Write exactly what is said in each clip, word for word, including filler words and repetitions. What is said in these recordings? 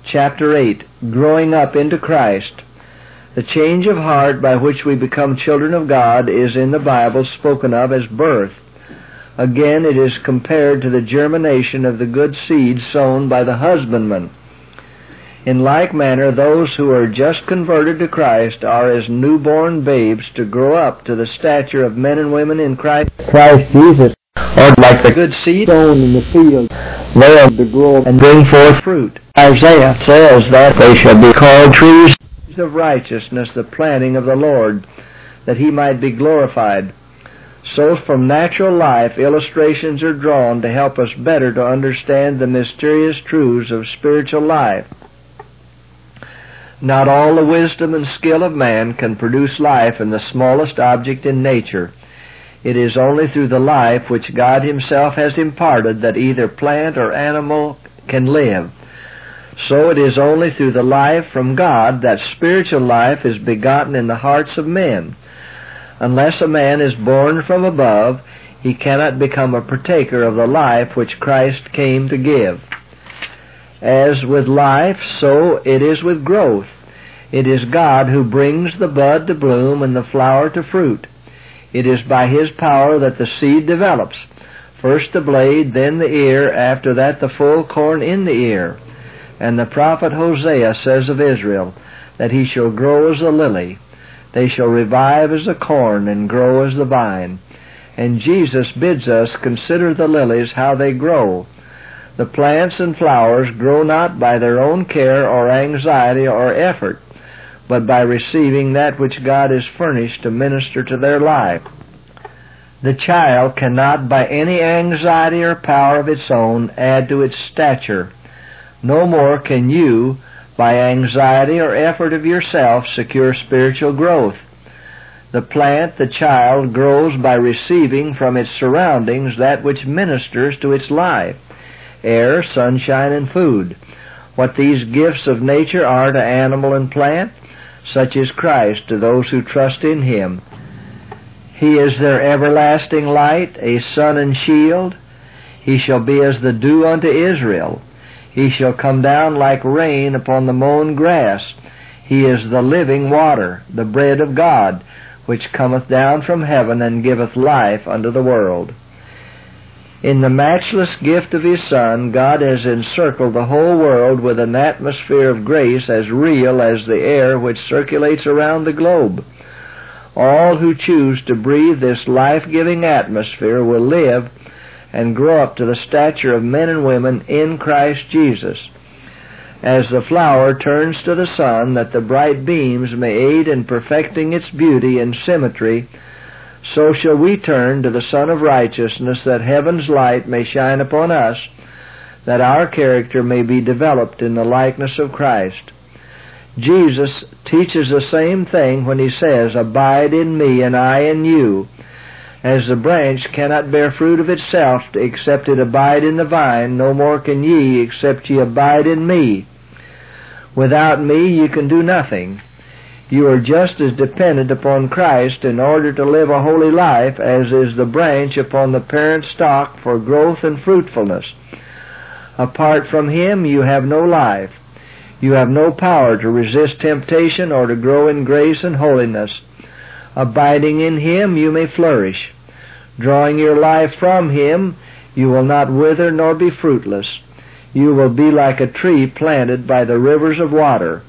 Chapter eight, Growing Up into Christ. The change of heart by which we become children of God is in the Bible spoken of as birth. Again, it is compared to the germination of the good seed sown by the husbandman. In like manner, those who are just converted to Christ are as newborn babes to grow up to the stature of men and women in Christ, Christ Jesus, or like the good seed sown in the field, they are to grow and bring forth fruit. Isaiah says that they shall be called trees of righteousness, the planting of the Lord, that he might be glorified. So from natural life, illustrations are drawn to help us better to understand the mysterious truths of spiritual life. Not all the wisdom and skill of man can produce life in the smallest object in nature. It is only through the life which God Himself has imparted that either plant or animal can live. So it is only through the life from God that spiritual life is begotten in the hearts of men. Unless a man is born from above, he cannot become a partaker of the life which Christ came to give. As with life, so it is with growth. It is God who brings the bud to bloom and the flower to fruit. It is by His power that the seed develops. First the blade, then the ear, after that the full corn in the ear. And the prophet Hosea says of Israel that he shall grow as a lily. They shall revive as the corn and grow as the vine. And Jesus bids us consider the lilies, how they grow. The plants and flowers grow not by their own care or anxiety or effort, but by receiving that which God has furnished to minister to their life. The child cannot by any anxiety or power of its own add to its stature. No more can you, by anxiety or effort of yourself, secure spiritual growth. The plant, the child, grows by receiving from its surroundings that which ministers to its life: air, sunshine, and food. What these gifts of nature are to animal and plant, such is Christ to those who trust in Him. He is their everlasting light, a sun and shield. He shall be as the dew unto Israel. He shall come down like rain upon the mown grass. He is the living water, the bread of God, which cometh down from heaven and giveth life unto the world. In the matchless gift of His Son, God has encircled the whole world with an atmosphere of grace as real as the air which circulates around the globe. All who choose to breathe this life-giving atmosphere will live and grow up to the stature of men and women in Christ Jesus. As the flower turns to the sun that the bright beams may aid in perfecting its beauty and symmetry, so shall we turn to the Sun of Righteousness, that heaven's light may shine upon us, that our character may be developed in the likeness of Christ. Jesus teaches the same thing when He says, "Abide in me, and I in you." As the branch cannot bear fruit of itself except it abide in the vine, no more can ye except ye abide in me. Without me you can do nothing. You are just as dependent upon Christ in order to live a holy life as is the branch upon the parent stock for growth and fruitfulness. Apart from Him you have no life. You have no power to resist temptation or to grow in grace and holiness. Abiding in Him, you may flourish. Drawing your life from Him, you will not wither nor be fruitless. You will be like a tree planted by the rivers of water.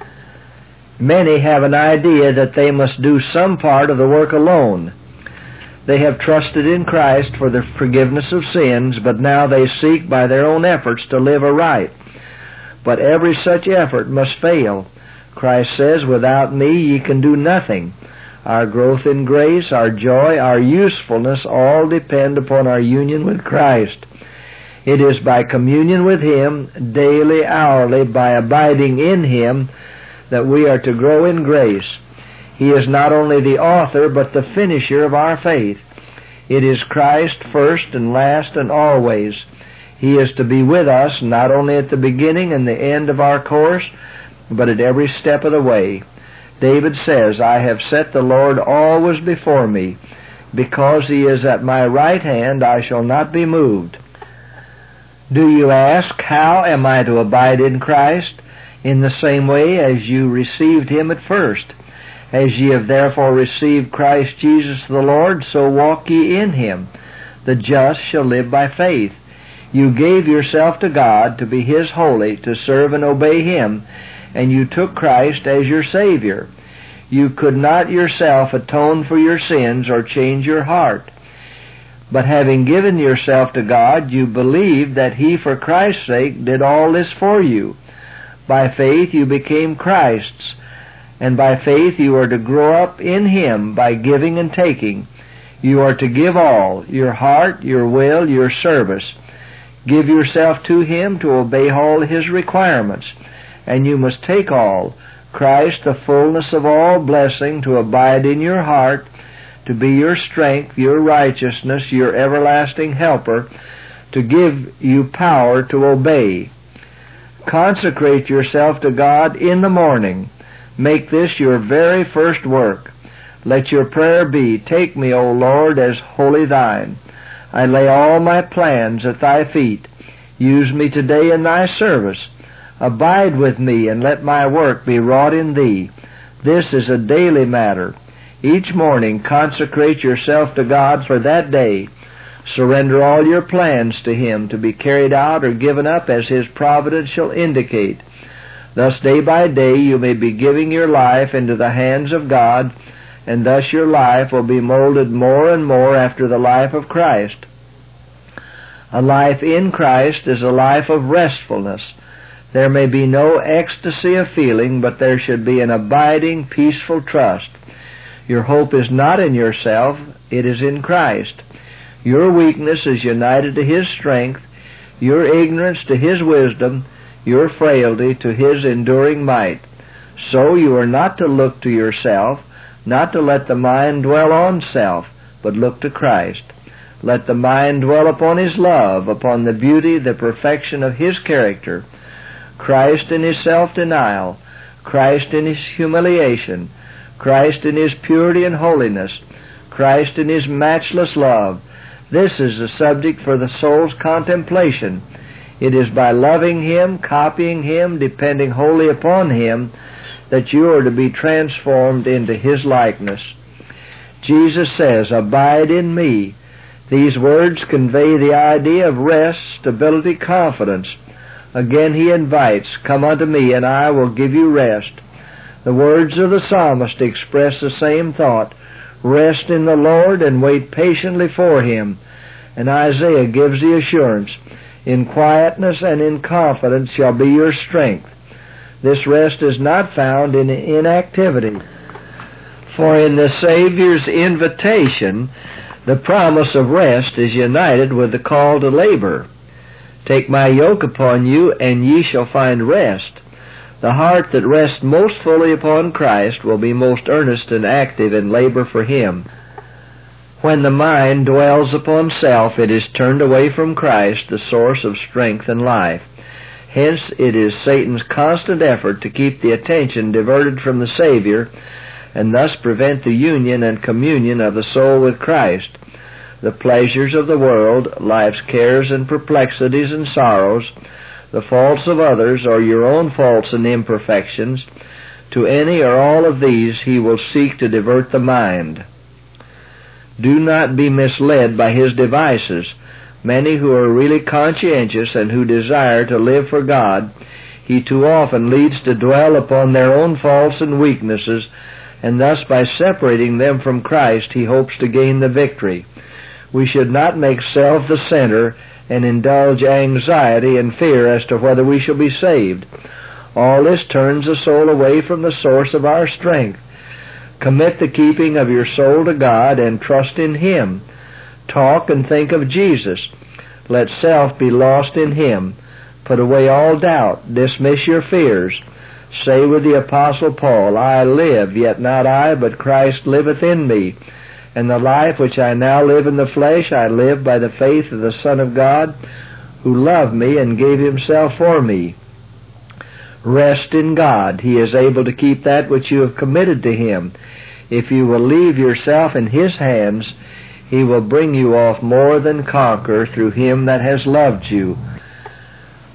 Many have an idea that they must do some part of the work alone. They have trusted in Christ for the forgiveness of sins, but now they seek by their own efforts to live aright. But every such effort must fail. Christ says, "Without me ye can do nothing." Our growth in grace, our joy, our usefulness all depend upon our union with Christ. It is by communion with Him, daily, hourly, by abiding in Him, that we are to grow in grace. He is not only the author, but the finisher of our faith. It is Christ first and last and always. He is to be with us not only at the beginning and the end of our course, but at every step of the way. David says, "I have set the Lord always before me. Because He is at my right hand, I shall not be moved." Do you ask, how am I to abide in Christ? In the same way as you received him at first. As ye have therefore received Christ Jesus the Lord, so walk ye in him. The just shall live by faith. You gave yourself to God to be his holy, to serve and obey him, and you took Christ as your Savior. You could not yourself atone for your sins or change your heart. But having given yourself to God, you believed that he for Christ's sake did all this for you. By faith you became Christ's, and by faith you are to grow up in him by giving and taking. You are to give all, your heart, your will, your service. Give yourself to him to obey all his requirements, and you must take all, Christ, the fullness of all blessing, to abide in your heart, to be your strength, your righteousness, your everlasting helper, to give you power to obey. Consecrate yourself to God in the morning. Make this your very first work. Let your prayer be, Take me, O Lord, as wholly thine. I lay all my plans at thy feet. Use me today in thy service. Abide with me, and let my work be wrought in thee. This is a daily matter. Each morning consecrate yourself to God for that day. Surrender all your plans to him to be carried out or given up as his providence shall indicate. Thus day by day you may be giving your life into the hands of God, and thus your life will be molded more and more after the life of Christ. A life in Christ is a life of restfulness. There may be no ecstasy of feeling, but there should be an abiding, peaceful trust. Your hope is not in yourself, it is in Christ. Your weakness is united to his strength, your ignorance to his wisdom, your frailty to his enduring might. So you are not to look to yourself, not to let the mind dwell on self, but look to Christ. Let the mind dwell upon his love, upon the beauty, the perfection of his character. Christ in his self-denial, Christ in his humiliation, Christ in his purity and holiness, Christ in his matchless love. This is the subject for the soul's contemplation. It is by loving him, copying him, depending wholly upon him, that you are to be transformed into his likeness. Jesus says, Abide in me. These words convey the idea of rest, stability, confidence. Again he invites, Come unto me, and I will give you rest. The words of the psalmist express the same thought. Rest in the Lord and wait patiently for him. And Isaiah gives the assurance, In quietness and in confidence shall be your strength. This rest is not found in inactivity. For in the Savior's invitation, the promise of rest is united with the call to labor. Take my yoke upon you, and ye shall find rest. The heart that rests most fully upon Christ will be most earnest and active in labor for him. When the mind dwells upon self, it is turned away from Christ, the source of strength and life. Hence it is Satan's constant effort to keep the attention diverted from the Savior, and thus prevent the union and communion of the soul with Christ. The pleasures of the world, life's cares and perplexities and sorrows, the faults of others, or your own faults and imperfections, to any or all of these he will seek to divert the mind. Do not be misled by his devices. Many who are really conscientious and who desire to live for God, he too often leads to dwell upon their own faults and weaknesses, and thus by separating them from Christ he hopes to gain the victory. We should not make self the center and indulge anxiety and fear as to whether we shall be saved. All this turns the soul away from the source of our strength. Commit the keeping of your soul to God and trust in him. Talk and think of Jesus. Let self be lost in him. Put away all doubt. Dismiss your fears. Say with the Apostle Paul, I live, yet not I, but Christ liveth in me. And the life which I now live in the flesh, I live by the faith of the Son of God, who loved me and gave himself for me. Rest in God. He is able to keep that which you have committed to him. If you will leave yourself in his hands, he will bring you off more than conqueror through him that has loved you.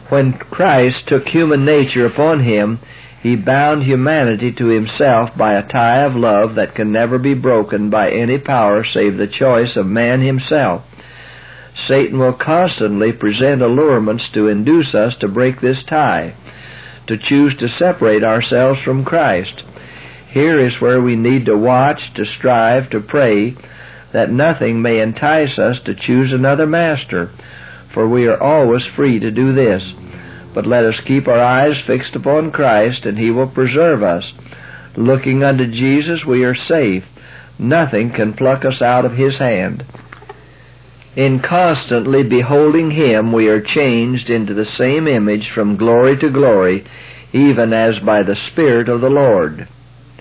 When Christ took human nature upon him, he bound humanity to himself by a tie of love that can never be broken by any power save the choice of man himself. Satan will constantly present allurements to induce us to break this tie, to choose to separate ourselves from Christ. Here is where we need to watch, to strive, to pray, that nothing may entice us to choose another master, for we are always free to do this. But let us keep our eyes fixed upon Christ, and he will preserve us. Looking unto Jesus, we are safe. Nothing can pluck us out of his hand. In constantly beholding him, we are changed into the same image from glory to glory, even as by the Spirit of the Lord.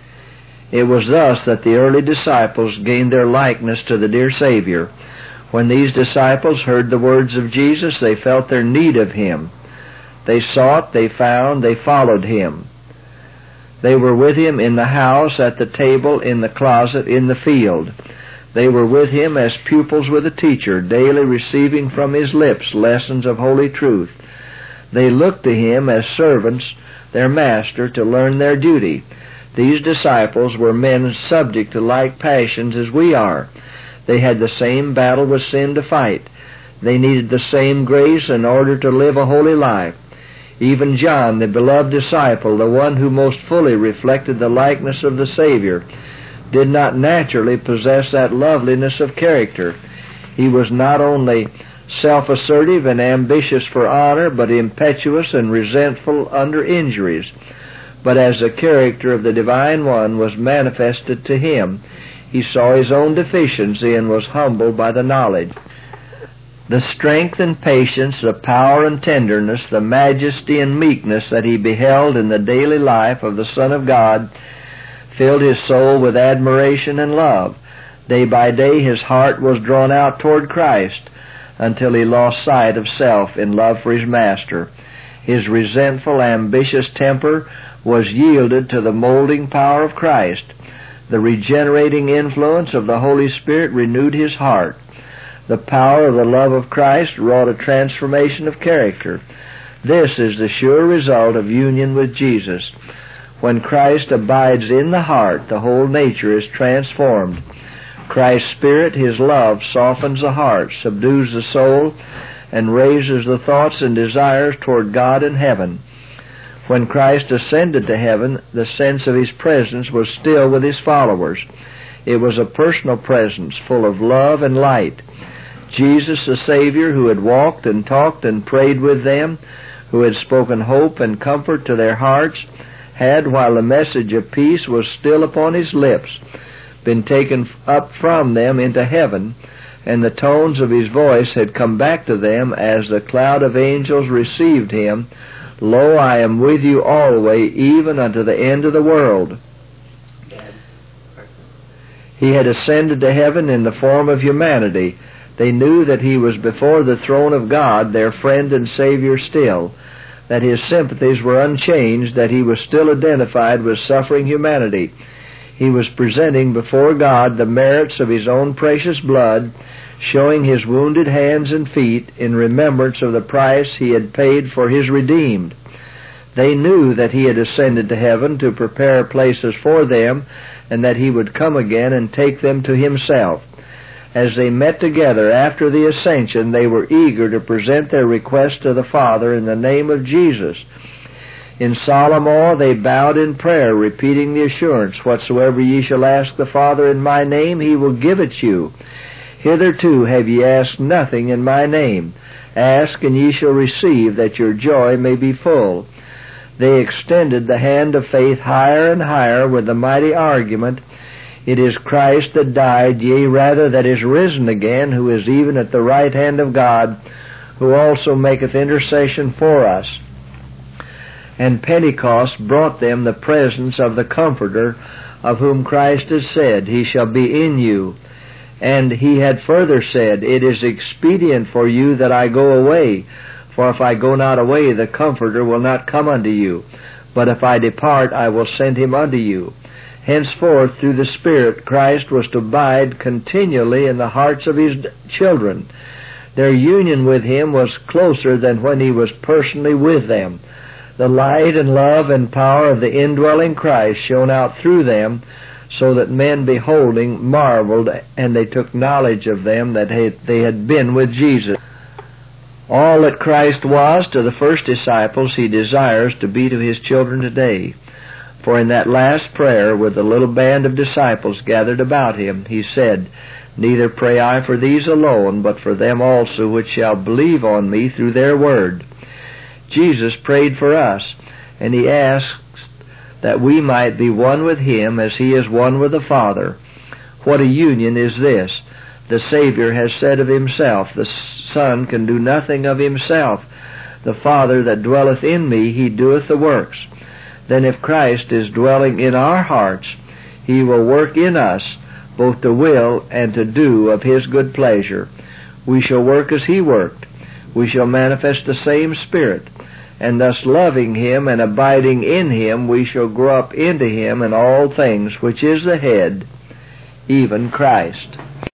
It was thus that the early disciples gained their likeness to the dear Savior. When these disciples heard the words of Jesus, they felt their need of him. They sought, they found, they followed him. They were with him in the house, at the table, in the closet, in the field. They were with him as pupils with a teacher, daily receiving from his lips lessons of holy truth. They looked to him as servants, their master, to learn their duty. These disciples were men subject to like passions as we are. They had the same battle with sin to fight. They needed the same grace in order to live a holy life. Even John, the beloved disciple, the one who most fully reflected the likeness of the Savior, did not naturally possess that loveliness of character. He was not only self-assertive and ambitious for honor, but impetuous and resentful under injuries. But as the character of the Divine One was manifested to him, he saw his own deficiency and was humbled by the knowledge. The strength and patience, the power and tenderness, the majesty and meekness that he beheld in the daily life of the Son of God filled his soul with admiration and love. Day by day his heart was drawn out toward Christ until he lost sight of self in love for his Master. His resentful, ambitious temper was yielded to the molding power of Christ. The regenerating influence of the Holy Spirit renewed his heart. The power of the love of Christ wrought a transformation of character. This is the sure result of union with Jesus. When Christ abides in the heart, the whole nature is transformed. Christ's Spirit, his love, softens the heart, subdues the soul, and raises the thoughts and desires toward God and heaven. When Christ ascended to heaven, the sense of his presence was still with his followers. It was a personal presence full of love and light. Jesus, the Savior, who had walked and talked and prayed with them, who had spoken hope and comfort to their hearts, had, while the message of peace was still upon his lips, been taken up from them into heaven, and the tones of his voice had come back to them as the cloud of angels received him. Lo, I am with you always, even unto the end of the world. He had ascended to heaven in the form of humanity. They knew that he was before the throne of God, their friend and Savior still, that his sympathies were unchanged, that he was still identified with suffering humanity. He was presenting before God the merits of his own precious blood, showing his wounded hands and feet in remembrance of the price he had paid for his redeemed. They knew that he had ascended to heaven to prepare places for them, and that he would come again and take them to himself. As they met together after the ascension, they were eager to present their request to the Father in the name of Jesus. In solemn awe they bowed in prayer, repeating the assurance, "Whatsoever ye shall ask the Father in my name, he will give it you. Hitherto have ye asked nothing in my name. Ask, and ye shall receive, that your joy may be full." They extended the hand of faith higher and higher with the mighty argument, "It is Christ that died, yea, rather that is risen again, who is even at the right hand of God, who also maketh intercession for us." And Pentecost brought them the presence of the Comforter, of whom Christ has said, "He shall be in you." And he had further said, "It is expedient for you that I go away, for if I go not away, the Comforter will not come unto you. But if I depart, I will send him unto you." Henceforth, through the Spirit, Christ was to abide continually in the hearts of his children. Their union with Him was closer than when He was personally with them. The light and love and power of the indwelling Christ shone out through them, so that men beholding marveled, and they took knowledge of them that they had been with Jesus. All that Christ was to the first disciples, He desires to be to His children today. For in that last prayer, with the little band of disciples gathered about Him, He said, "Neither pray I for these alone, but for them also which shall believe on Me through their word." Jesus prayed for us, and He asks that we might be one with Him as He is one with the Father. What a union is this! The Savior has said of Himself, "The Son can do nothing of Himself. The Father that dwelleth in Me, He doeth the works." Then if Christ is dwelling in our hearts, He will work in us both to will and to do of His good pleasure. We shall work as He worked. We shall manifest the same Spirit, and thus loving Him and abiding in Him, we shall grow up into Him in all things, which is the head, even Christ.